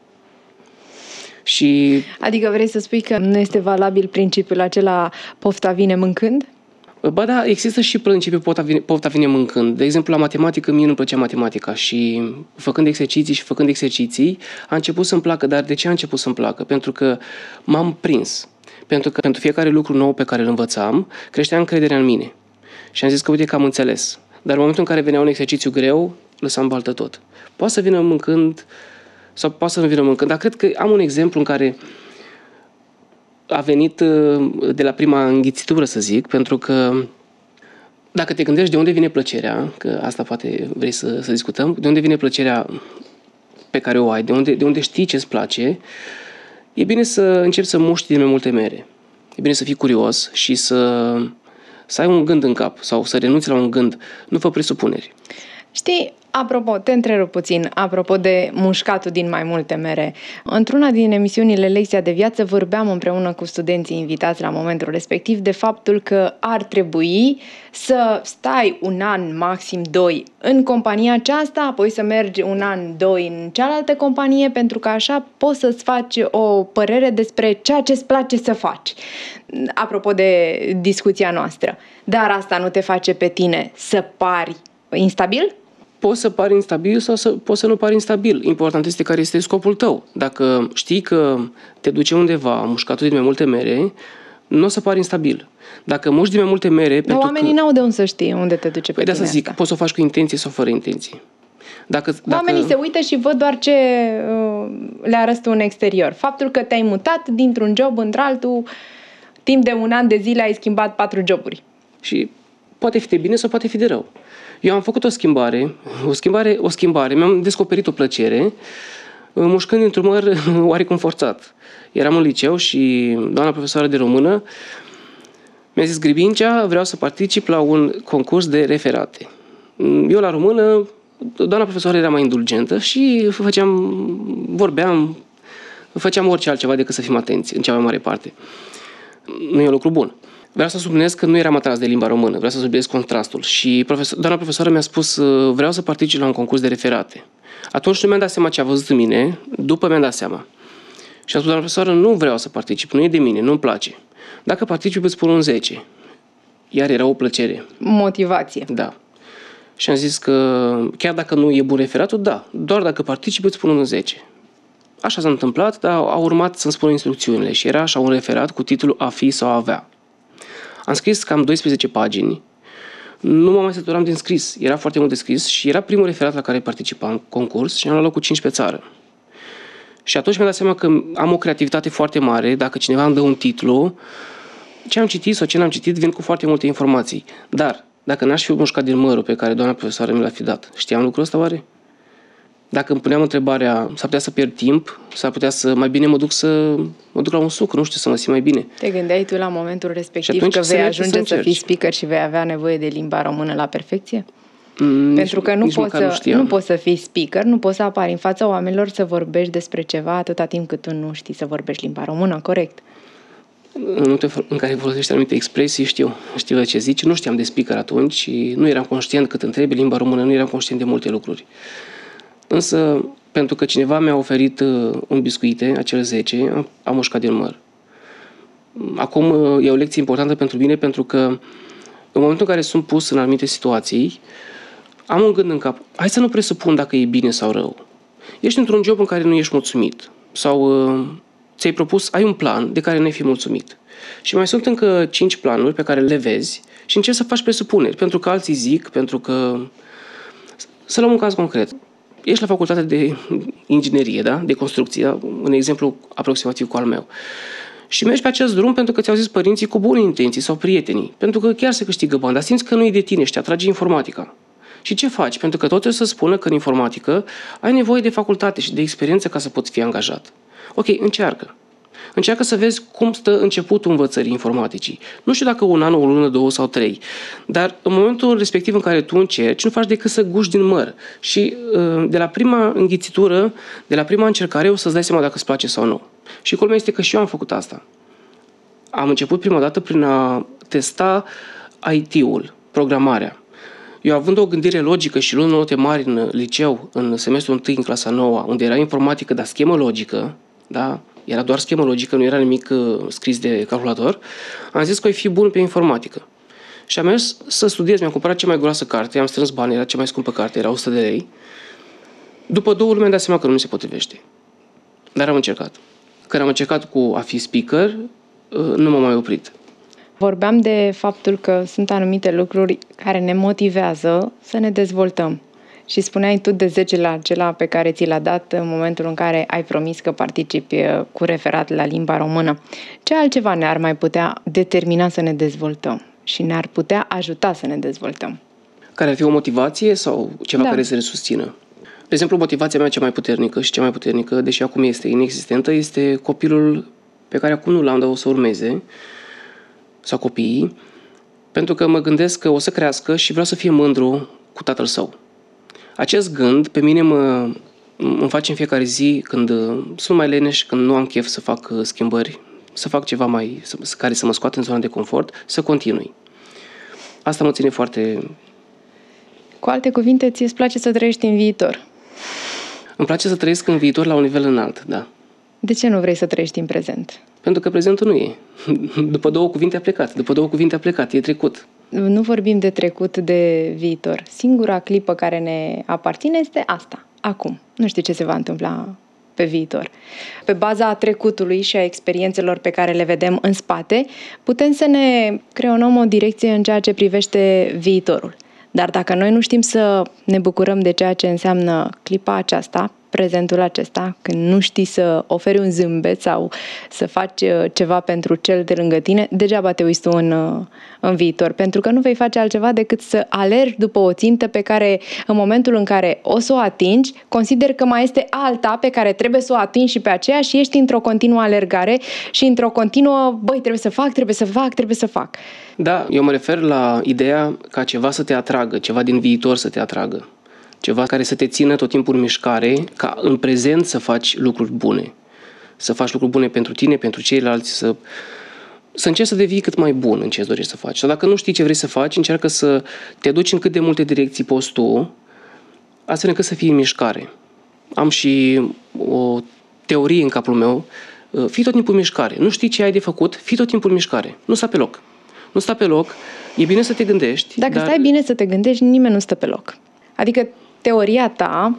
Și... Adică vrei să spui că nu este valabil principiul acela pofta vine mâncând? Ba da, există și principiul pofta vine, pofta vine mâncând. De exemplu, la matematică, mie nu-mi plăcea matematica și făcând exerciții și făcând exerciții, a început să-mi placă. Dar de ce a început să-mi placă? Pentru că m-am prins. Pentru că pentru fiecare lucru nou pe care îl învățam, creștea încrederea în mine. Și am zis că uite că am înțeles. Dar în momentul în care venea un exercițiu greu, lăsam baltă tot. Poate să vină mâncând sau poate să nu vină mâncând. Dar cred că am un exemplu în care a venit de la prima înghițitură, să zic, pentru că dacă te gândești de unde vine plăcerea, că asta poate vrei să, să discutăm, de unde vine plăcerea pe care o ai, de unde, de unde știi ce-ți place, e bine să începi să muști din mai multe mere. E bine să fii curios și să, să ai un gând în cap sau să renunți la un gând. Nu fă presupuneri. Știi, apropo, te întrerup puțin, apropo de mușcatul din mai multe mere. Într-una din emisiunile Lecția de Viață vorbeam împreună cu studenții invitați la momentul respectiv de faptul că ar trebui să stai un an, maxim doi, în compania aceasta, apoi să mergi un an, doi în cealaltă companie, pentru că așa poți să-ți faci o părere despre ceea ce îți place să faci. Apropo de discuția noastră. Dar asta nu te face pe tine să pari instabil? Poți să pari instabil sau să, poți să nu pari instabil. Important este care este scopul tău. Dacă știi că te duce undeva mușcatul din mai multe mere, nu o să pari instabil. Dacă muști din mai multe mere... Dar oamenii că... n-au de unde să știe unde te duce pe păi tine de să zic, asta. Poți să o faci cu intenție sau fără intenție. Dacă, oamenii dacă... se uită și văd doar ce uh, le arăți tu în exterior. Faptul că te-ai mutat dintr-un job într-altul, timp de un an de zile ai schimbat patru joburi. Și poate fi de bine sau poate fi de rău. Eu am făcut o schimbare, o schimbare, o schimbare, mi-am descoperit o plăcere, mușcând dintr-un măr oarecum forțat. Eram în liceu și doamna profesoară de română mi-a zis: Gribincea, vreau să particip la un concurs de referate. Eu la română, doamna profesoară era mai indulgentă și făceam, vorbeam, făceam orice altceva decât să fim atenți, în cea mai mare parte. Nu e un lucru bun. Vreau să subliniez că nu eram atras de limba română, vreau să subliniez contrastul. Și profesor, doamna profesoară mi-a spus: vreau să particip la un concurs de referate. Atunci nu mi-am dat seama ce a văzut în mine, după mi-am dat seama. Și a spus: doamna profesoară, nu vreau să particip, nu e de mine, nu-mi place. Dacă particip, îți spun un zece. Iar era o plăcere. Motivație. Da. Și am zis că chiar dacă nu e bun referatul, da, doar dacă particip, îți spun un zece. Așa s-a întâmplat, dar a urmat să-mi spun instrucțiunile și era așa un referat cu titlul A fi sau a avea. Am scris cam doisprezece pagini, nu mă mai săturam din scris, era foarte mult de scris și era primul referat la care participam în concurs și am luat locul cinci pe țară. Și atunci mi-am dat seama că am o creativitate foarte mare, dacă cineva îmi dă un titlu, ce am citit sau ce n-am citit, vin cu foarte multe informații. Dar, dacă n-aș fi mușcat din mărul pe care doamna profesoară mi l-a fi dat, știam lucrul ăsta oare? Dacă îmi puneam întrebarea, s-ar putea să pierd timp, s-ar putea să, mai bine mă duc să mă duc la un suc, nu știu, să mă simt mai bine. Te gândeai tu la momentul respectiv că vei ajunge să, să fii speaker și vei avea nevoie de limba română la perfecție? Mm, Pentru că nu poți, să, nu, nu poți să fii speaker, nu poți să apari în fața oamenilor să vorbești despre ceva atâta timp cât tu nu știi să vorbești limba română, corect? În momentul în care folosești anumite expresii, știu, știu de ce zici, nu știam de speaker atunci și nu eram conștient cât întrebi limba română, nu eram conștient de multe lucruri. Însă, pentru că cineva mi-a oferit un biscuite, acel zece, am, am mușcat din măr. Acum e o lecție importantă pentru mine, pentru că în momentul în care sunt pus în anumite situații, am un gând în cap, hai să nu presupun dacă e bine sau rău. Ești într-un job în care nu ești mulțumit sau uh, ți-ai propus, ai un plan de care nu ai fi mulțumit. Și mai sunt încă cinci planuri pe care le vezi și încerci să faci presupuneri, pentru că alții zic, pentru că... Să luăm un caz concret. Ești la facultate de inginerie, da? De construcție, da? Un exemplu aproximativ cu al meu. Și mergi pe acest drum pentru că ți-au zis părinții cu bune intenții sau prietenii, pentru că chiar se câștigă bani, dar simți că nu e de tine și te atrage informatica. Și ce faci? Pentru că tot trebuie să spună că în informatică ai nevoie de facultate și de experiență ca să poți fi angajat. Ok, încearcă. Încearcă să vezi cum stă începutul învățării informaticii. Nu știu dacă un an, o lună, două sau trei, dar în momentul respectiv în care tu încerci, nu faci decât să guși din măr. Și de la prima înghițitură, de la prima încercare, o să-ți dai seama dacă îți place sau nu. Și culmea este că și eu am făcut asta. Am început prima dată prin a testa I T-ul, programarea. Eu având o gândire logică și luând note mari în liceu, în semestrul întâi, în clasa nouă, unde era informatică, dar schemă logică, da? Era doar schemă logică, nu era nimic uh, scris de calculator, am zis că voi fi bun pe informatică. Și am mers să studiez, mi-am cumpărat cea mai groasă carte, am strâns bani, era cea mai scumpă carte, era o sută de lei. După două luni mi-am dat seama că nu mi se potrivește. Dar am încercat. Când am încercat cu a fi speaker, uh, nu m-am mai oprit. Vorbeam de faptul că sunt anumite lucruri care ne motivează să ne dezvoltăm. Și spuneai tu de zecele acela pe care ți l-a dat în momentul în care ai promis că participi cu referat la limba română. Ce altceva ne-ar mai putea determina să ne dezvoltăm și ne-ar putea ajuta să ne dezvoltăm? Care ar fi o motivație sau ceva Da. care să ne susțină? De exemplu, motivația mea cea mai puternică și cea mai puternică, deși acum este inexistentă, este copilul pe care acum nu l-am, dar o să urmeze, sau copiii, pentru că mă gândesc că o să crească și vreau să fie mândru cu tatăl său. Acest gând pe mine mă, îmi face în fiecare zi, când sunt mai leneș, când nu am chef să fac schimbări, să fac ceva mai, care să mă scoată în zona de confort, să continui. Asta mă ține foarte... Cu alte cuvinte, ți-ți place să trăiești în viitor. Îmi place să trăiesc în viitor la un nivel înalt, da. De ce nu vrei să trăiești în prezent? Pentru că prezentul nu e. După două cuvinte a plecat. După două cuvinte a plecat. E trecut. Nu vorbim de trecut, de viitor. Singura clipă care ne aparține este asta, acum. Nu știu ce se va întâmpla pe viitor. Pe baza trecutului și a experiențelor pe care le vedem în spate, putem să ne creionăm o direcție în ceea ce privește viitorul. Dar dacă noi nu știm să ne bucurăm de ceea ce înseamnă clipa aceasta, prezentul acesta, când nu știi să oferi un zâmbet sau să faci ceva pentru cel de lângă tine, degeaba te uiți tu în, în viitor, pentru că nu vei face altceva decât să alergi după o țintă pe care, în momentul în care o să o atingi, consideri că mai este alta pe care trebuie să o atingi și pe aceea și ești într-o continuă alergare și într-o continuă, băi, trebuie să fac, trebuie să fac, trebuie să fac. Da, eu mă refer la ideea ca ceva să te atragă, ceva din viitor să te atragă. Ceva care să te țină tot timpul în mișcare, ca în prezent să faci lucruri bune. Să faci lucruri bune pentru tine, pentru ceilalți, să, să încerci să devii cât mai bun în ce îți dorești să faci. Sau dacă nu știi ce vrei să faci, încearcă să te duci în cât de multe direcții poți tu, astfel încât să fii în mișcare. Am și o teorie în capul meu, fii tot timpul în mișcare. Nu știi ce ai de făcut, fii tot timpul în mișcare. Nu sta pe loc. Nu sta pe loc, e bine să te gândești. Dacă dar... stai bine să te gândești, nimeni nu stă pe loc. Adică teoria ta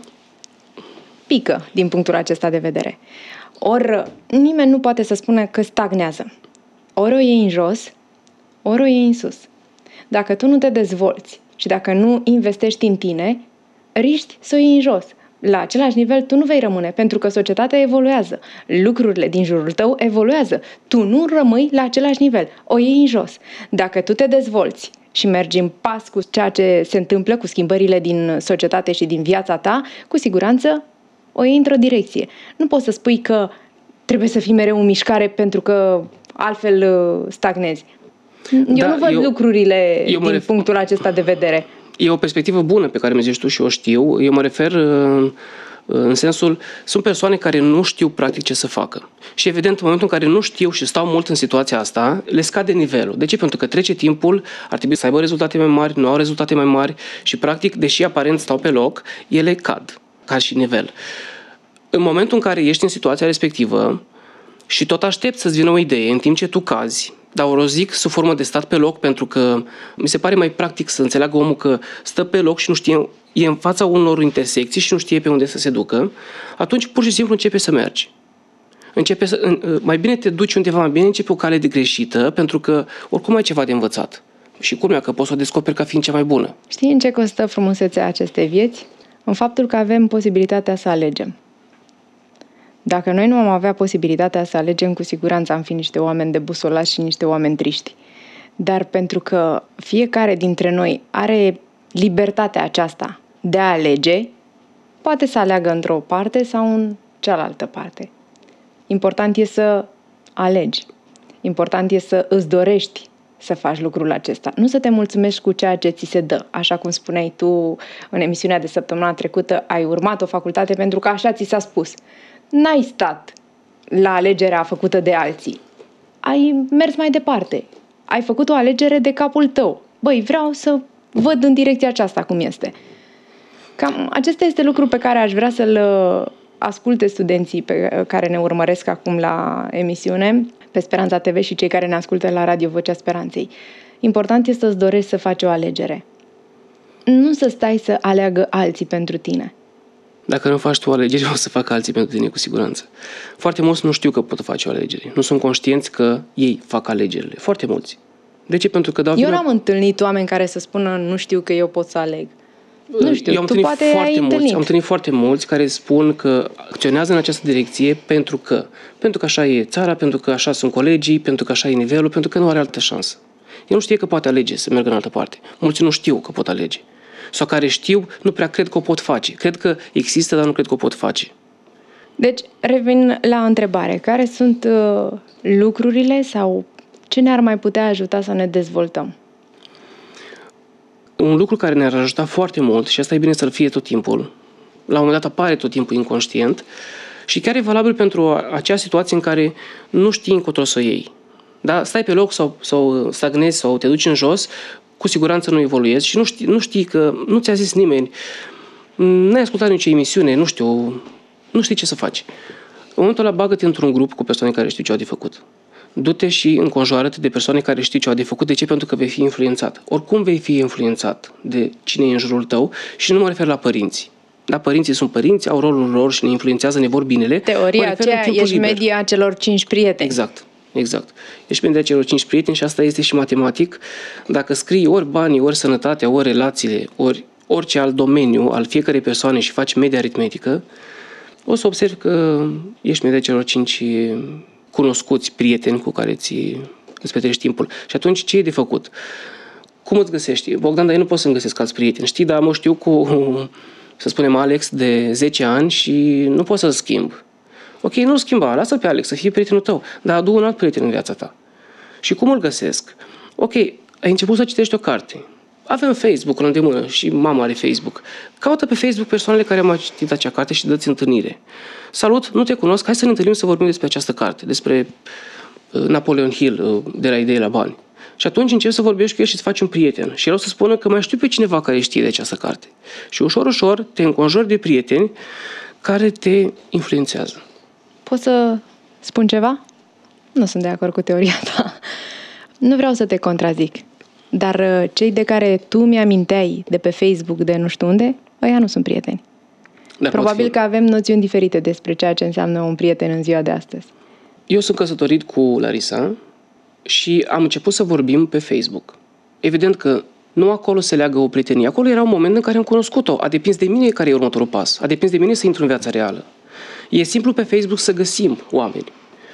pică din punctul acesta de vedere. Ori nimeni nu poate să spună că stagnează. Ori o iei în jos, ori o iei în sus. Dacă tu nu te dezvolți și dacă nu investești în tine, riști să o iei în jos. La același nivel tu nu vei rămâne, pentru că societatea evoluează. Lucrurile din jurul tău evoluează. Tu nu rămâi la același nivel. O iei în jos. Dacă tu te dezvolți și mergi în pas cu ceea ce se întâmplă, cu schimbările din societate și din viața ta, cu siguranță o iei într-o direcție. Nu poți să spui că trebuie să fii mereu în mișcare pentru că altfel stagnezi. Eu da, nu văd eu, lucrurile eu din ref... punctul acesta de vedere. E o perspectivă bună pe care mi zici tu și o știu. Eu mă refer în sensul, sunt persoane care nu știu practic ce să facă. Și evident, în momentul în care nu știu și stau mult în situația asta, le scade nivelul. De ce? Pentru că trece timpul, ar trebui să aibă rezultate mai mari, nu au rezultate mai mari și practic, deși aparent stau pe loc, ele cad ca și nivel. În momentul în care ești în situația respectivă și tot aștepți să-ți vină o idee în timp ce tu cazi, dar o zic sub formă de stat pe loc pentru că mi se pare mai practic să înțeleagă omul că stă pe loc și nu știe, e în fața unor intersecții și nu știe pe unde să se ducă, atunci pur și simplu începe să mergi. Începe să, mai bine te duci undeva, mai bine începe o cale de greșită, pentru că oricum ai ceva de învățat. Și culmea că poți să o descoperi ca fiind cea mai bună. Știi în ce constă frumusețea acestei vieți? În faptul că avem posibilitatea să alegem. Dacă noi nu am avea posibilitatea să alegem, cu siguranță am fi niște oameni debusolați și niște oameni triști. Dar pentru că fiecare dintre noi are libertatea aceasta de a alege, poate să aleagă într-o parte sau în cealaltă parte. Important e să alegi. Important e să îți dorești să faci lucrul acesta. Nu să te mulțumești cu ceea ce ți se dă. Așa cum spuneai tu în emisiunea de săptămâna trecută, ai urmat o facultate pentru că așa ți s-a spus. N-ai stat la alegerea făcută de alții. Ai mers mai departe. Ai făcut o alegere de capul tău. Băi, vreau să văd în direcția aceasta cum este. Cam acesta este lucru pe care aș vrea să-l asculte studenții pe care ne urmăresc acum la emisiune, pe Speranța T V și cei care ne ascultă la Radio Vocea Speranței. Important este să-ți dorești să faci o alegere. Nu să stai să aleagă alții pentru tine. Dacă nu faci tu o alegere, o să facă alții pentru tine, cu siguranță. Foarte mulți nu știu că pot face o alegere. Nu sunt conștienți că ei fac alegerile. Foarte mulți. De ce? Pentru că dau Eu vina... n-am întâlnit oameni care să spună nu știu că eu pot să aleg. Nu știu, eu am tu poate foarte ai mulți, întâlnit. Am întâlnit foarte mulți care spun că acționează în această direcție pentru că. Pentru că așa e țara, pentru că așa sunt colegii, pentru că așa e nivelul, pentru că nu are altă șansă. El nu știe că poate alege să meargă în altă parte. Mulți nu știu că pot alege. Sau care știu, nu prea cred că o pot face. Cred că există, dar nu cred că o pot face. Deci, revin la întrebare. Care sunt uh, lucrurile sau ce ne-ar mai putea ajuta să ne dezvoltăm? Un lucru care ne-ar ajuta foarte mult, și asta e bine să-l fie tot timpul, la un moment dat apare tot timpul inconștient și chiar e valabil pentru acea situație în care nu știi încotro să o iei. Da? Stai pe loc sau, sau stagnezi sau te duci în jos, cu siguranță nu evoluezi și nu știi, nu știi că nu ți-a zis nimeni, n-ai ascultat nicio emisiune, nu știu, nu știi ce să faci. În momentul ăla bagă-te într-un grup cu persoane care știu ce au de făcut. Du-te și înconjoară-te de persoane care știu ce au de făcut. De ce? Pentru că vei fi influențat. Oricum vei fi influențat de cine e în jurul tău și nu mă refer la părinți. Da, părinții sunt părinți, au rolul lor și ne influențează, ne vor binele. Teoria aceea, ești liber. Media celor cinci prieteni. Exact. Exact. Ești media celor cinci prieteni și asta este și matematic. Dacă scrii ori banii, ori sănătatea, ori relațiile, ori orice alt domeniu al fiecărei persoane și faci media aritmetică, o să observi că ești media celor cinci cunoscuți prieteni cu care ți îți petreci timpul. Și atunci ce e de făcut? Cum îți găsești? Bogdan, dar eu nu pot să-mi găsesc alți prieteni. Știi, dar mă știu cu, să spunem, Alex de zece ani și nu pot să-l schimb. Ok, nu-l schimba, lasă-l pe Alex să fie prietenul tău, dar adu un alt prieten în viața ta. Și cum îl găsesc? Ok, ai început să citești o carte. Avem Facebook la îndemână și mama are Facebook. Caută pe Facebook persoanele care au mai citit acea carte și dă-ți întâlnire. Salut, nu te cunosc, hai să ne întâlnim să vorbim despre această carte, despre uh, Napoleon Hill, uh, de la Idei la Bani. Și atunci începi să vorbești cu el și îți faci un prieten. Și el o să spună că mai știu pe cineva care știe de această carte. Și ușor, ușor te înconjori de prieteni care te influențează. Poți să spun ceva? Nu sunt de acord cu teoria ta. Nu vreau să te contrazic. Dar cei de care tu mi-aminteai de pe Facebook, de nu știu unde, ăia nu sunt prieteni. Da, probabil că avem noțiuni diferite despre ceea ce înseamnă un prieten în ziua de astăzi. Eu sunt căsătorit cu Larisa și am început să vorbim pe Facebook. Evident că nu acolo se leagă o prietenie. Acolo era un moment în care am cunoscut-o. A depins de mine care e următorul pas. A depins de mine să intru în viața reală. E simplu pe Facebook să găsim oameni.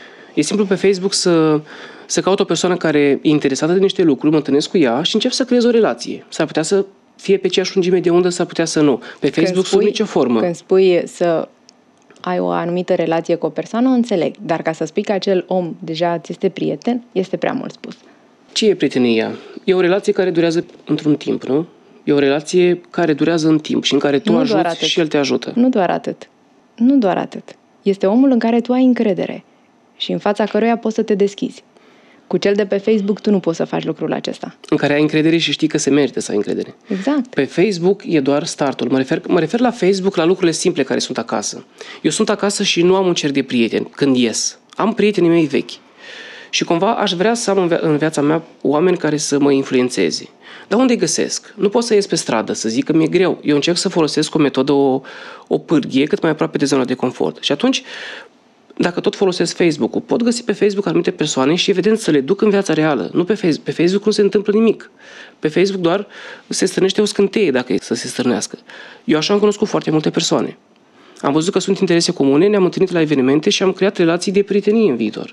E simplu pe Facebook să, să caut o persoană care e interesată de niște lucruri, mă întâlnesc cu ea și încep să creez o relație. S-ar putea să fie pe aceeași lungime de undă, s-ar putea să nu. Pe Facebook sub nicio formă. Când spui să ai o anumită relație cu o persoană, o înțeleg. Dar ca să spui că acel om deja ți este prieten, este prea mult spus. Ce e prietenia? E o relație care durează într-un timp, nu? E o relație care durează în timp și în care tu Nu ajuți și el te ajută. Nu doar atât. Nu doar atât. Este omul în care tu ai încredere și în fața căruia poți să te deschizi. Cu cel de pe Facebook tu nu poți să faci lucrul acesta. În care ai încredere și știi că se merită să ai încredere. Exact. Pe Facebook e doar startul. Mă refer, mă refer la Facebook, la lucrurile simple care sunt acasă. Eu sunt acasă și nu am un cerc de prieteni când ies. Am prietenii mei vechi. Și cumva aș vrea să am în, via- în viața mea oameni care să mă influențeze. Dar unde îi găsesc? Nu pot să ies pe stradă, să zic că mi-e greu. Eu încerc să folosesc o metodă, o, o pârghie cât mai aproape de zona de confort. Și atunci, dacă tot folosesc Facebook-ul, pot găsi pe Facebook anumite persoane și evident să le duc în viața reală. Nu pe Facebook. Pe Facebook nu se întâmplă nimic. Pe Facebook doar se strânește o scânteie dacă e să se strânească. Eu așa am cunoscut foarte multe persoane. Am văzut că sunt interese comune, ne-am întâlnit la evenimente și am creat relații de prietenie în viitor.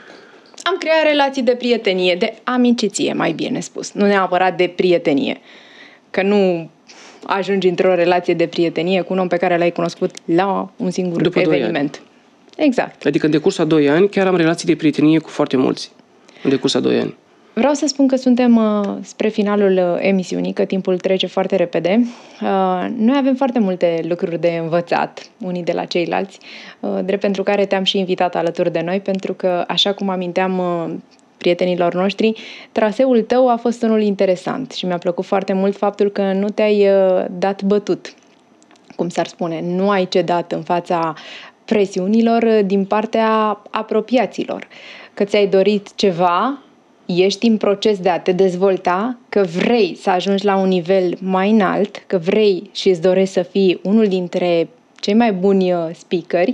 Am creat relații de prietenie, de amiciție, mai bine spus. Nu neapărat de prietenie. Că nu ajungi într-o relație de prietenie cu un om pe care l-ai cunoscut la un singur După doi eveniment. Exact. Adică în decursul a doi ani chiar am relații de prietenie cu foarte mulți. În decursul a doi ani. Vreau să spun că suntem uh, spre finalul uh, emisiunii, că timpul trece foarte repede. Uh, noi avem foarte multe lucruri de învățat unii de la ceilalți, uh, drept pentru care te-am și invitat alături de noi, pentru că, așa cum aminteam uh, prietenilor noștri, traseul tău a fost unul interesant și mi-a plăcut foarte mult faptul că nu te-ai uh, dat bătut, cum s-ar spune, nu ai cedat în fața presiunilor uh, din partea apropiaților, că ți-ai dorit ceva, ești în proces de a te dezvolta, că vrei să ajungi la un nivel mai înalt, că vrei și îți dorești să fii unul dintre cei mai buni speakeri,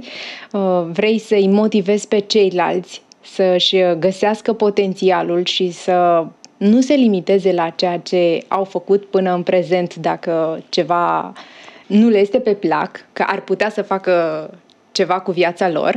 vrei să-i motivezi pe ceilalți să-și găsească potențialul și să nu se limiteze la ceea ce au făcut până în prezent dacă ceva nu le este pe plac, că ar putea să facă ceva cu viața lor.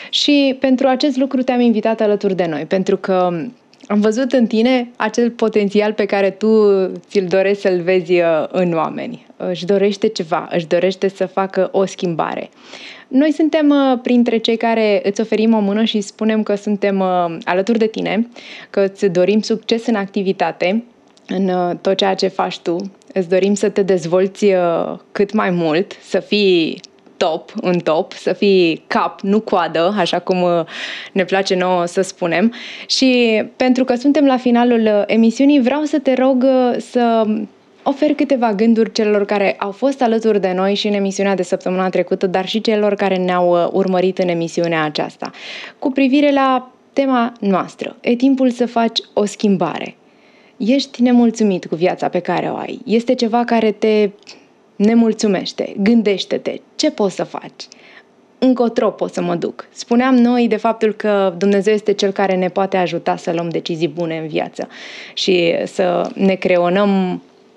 Și pentru acest lucru te-am invitat alături de noi, pentru că am văzut în tine acel potențial pe care tu ți-l dorești să-l vezi în oameni. Își dorește ceva, își dorește să facă o schimbare. Noi suntem printre cei care îți oferim o mână și spunem că suntem alături de tine, că îți dorim succes în activitate, în tot ceea ce faci tu. Îți dorim să te dezvolți cât mai mult, să fii top, în top, să fii cap, nu coadă, așa cum ne place nouă să spunem. Și pentru că suntem la finalul emisiunii, vreau să te rog să oferi câteva gânduri celor care au fost alături de noi și în emisiunea de săptămâna trecută, dar și celor care ne-au urmărit în emisiunea aceasta, cu privire la tema noastră. E timpul să faci o schimbare. Ești nemulțumit cu viața pe care o ai. Este ceva care te nemulțumește. Gândește-te. Ce poți să faci? Încotro pot să mă duc. Spuneam noi de faptul că Dumnezeu este Cel care ne poate ajuta să luăm decizii bune în viață și să ne creionăm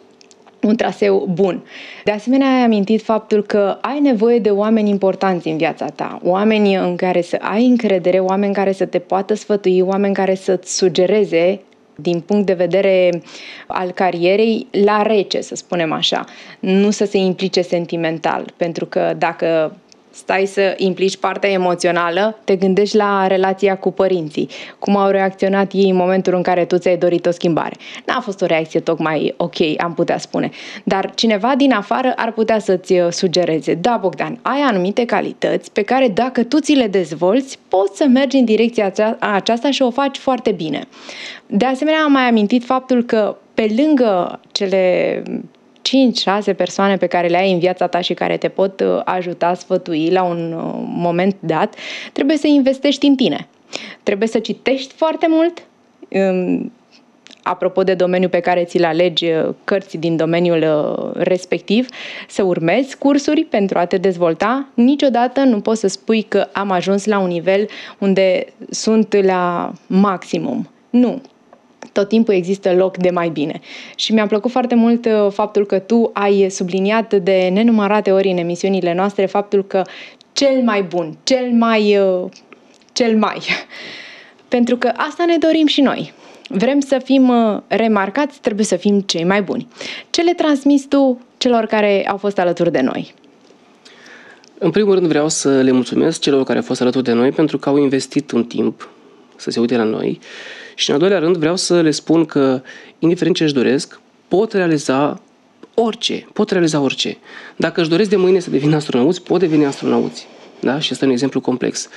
un traseu bun. De asemenea, ai amintit faptul că ai nevoie de oameni importanți în viața ta, oameni în care să ai încredere, oameni care să te poată sfătui, oameni care să-ți sugereze din punct de vedere al carierei, la rece, să spunem așa, nu să se implice sentimental, pentru că dacă stai să implici partea emoțională, te gândești la relația cu părinții, cum au reacționat ei în momentul în care tu ți-ai dorit o schimbare. N-a fost o reacție tocmai ok, am putea spune, dar cineva din afară ar putea să-ți sugereze: da, Bogdan, ai anumite calități pe care dacă tu ți le dezvolți, poți să mergi în direcția aceasta și o faci foarte bine. De asemenea, am mai amintit faptul că pe lângă cele cinci șase persoane pe care le ai în viața ta și care te pot ajuta, sfătui la un moment dat, trebuie să investești în tine. Trebuie să citești foarte mult, apropo de domeniul pe care ți-l alegi, cărți din domeniul respectiv, să urmezi cursuri pentru a te dezvolta. Niciodată nu poți să spui că am ajuns la un nivel unde sunt la maximum. Nu. Tot timpul există loc de mai bine. Și mi-a plăcut foarte mult faptul că tu ai subliniat de nenumărate ori în emisiunile noastre faptul că cel mai bun, cel mai, cel mai. Pentru că asta ne dorim și noi. Vrem să fim remarcați, trebuie să fim cei mai buni. Ce le transmiți tu celor care au fost alături de noi? În primul rând vreau să le mulțumesc celor care au fost alături de noi pentru că au investit un timp să se uite la noi. Și în al doilea rând vreau să le spun că, indiferent ce își doresc, pot realiza orice, pot realiza orice. Dacă își doresc de mâine să devină astronauți, pot deveni astronauți. Da? Și ăsta e un exemplu complex.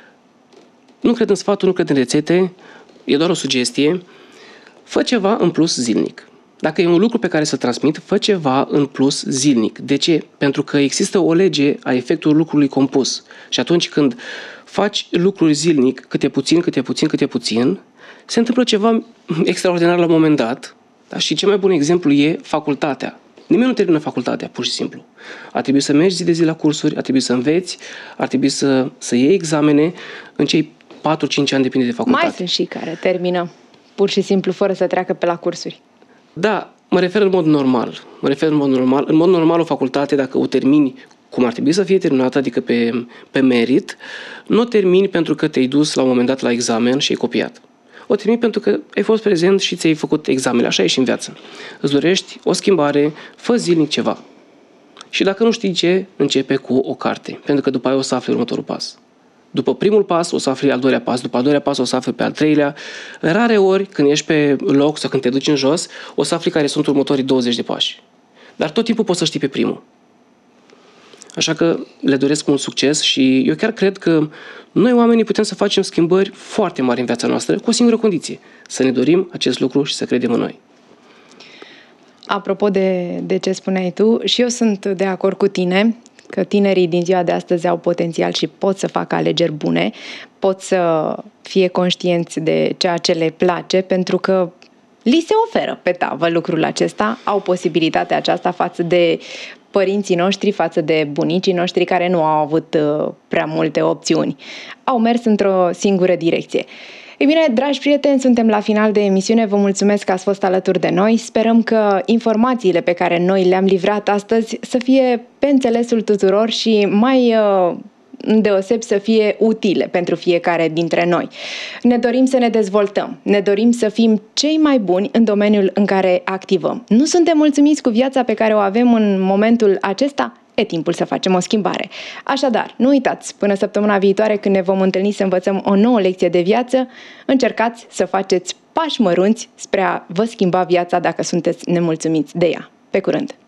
Nu cred în sfaturi, nu cred în rețete, e doar o sugestie. Fă ceva în plus zilnic. Dacă e un lucru pe care să-l transmit, fă ceva în plus zilnic. De ce? Pentru că există o lege a efectului lucrului compus. Și atunci când faci lucruri zilnic, câte puțin, câte puțin, câte puțin, se întâmplă ceva extraordinar la un moment dat. Da? Și cel mai bun exemplu e facultatea. Nimeni nu termină facultatea, pur și simplu. Ar trebui să mergi zi de zi la cursuri, ar trebui să înveți, ar trebui să, să iei examene în cei patru cinci ani, depinde de facultate. Mai sunt și care termină pur și simplu fără să treacă pe la cursuri. Da, mă refer în mod normal. Mă refer în mod normal. În mod normal o facultate, dacă o termini cum ar trebui să fie terminată, adică pe, pe merit, nu o termini pentru că te-ai dus la un moment dat la examen și ai copiat. O termini pentru că ai fost prezent și ți-ai făcut examene. Așa e și în viață. Îți dorești o schimbare, fă zilnic ceva. Și dacă nu știi ce, începe cu o carte. Pentru că după aia o să afli următorul pas. După primul pas o să afli al doilea pas, după al doilea pas o să afli pe al treilea. Rare ori, când ești pe loc sau când te duci în jos, o să afli care sunt următorii douăzeci de pași. Dar tot timpul poți să știi pe primul. Așa că le doresc mult succes și eu chiar cred că noi oamenii putem să facem schimbări foarte mari în viața noastră cu o singură condiție. Să ne dorim acest lucru și să credem în noi. Apropo de, de ce spuneai tu, și eu sunt de acord cu tine că tinerii din ziua de astăzi au potențial și pot să facă alegeri bune, pot să fie conștienți de ceea ce le place, pentru că li se oferă pe tavă lucrul acesta, au posibilitatea aceasta față de părinții noștri, față de bunicii noștri care nu au avut prea multe opțiuni. Au mers într-o singură direcție. Ei bine, dragi prieteni, suntem la final de emisiune. Vă mulțumesc că ați fost alături de noi. Sperăm că informațiile pe care noi le-am livrat astăzi să fie pe înțelesul tuturor și mai îndeosebi să fie utile pentru fiecare dintre noi. Ne dorim să ne dezvoltăm, ne dorim să fim cei mai buni în domeniul în care activăm. Nu suntem mulțumiți cu viața pe care o avem în momentul acesta? E timpul să facem o schimbare. Așadar, nu uitați, până săptămâna viitoare când ne vom întâlni să învățăm o nouă lecție de viață, încercați să faceți pași mărunți spre a vă schimba viața dacă sunteți nemulțumiți de ea. Pe curând!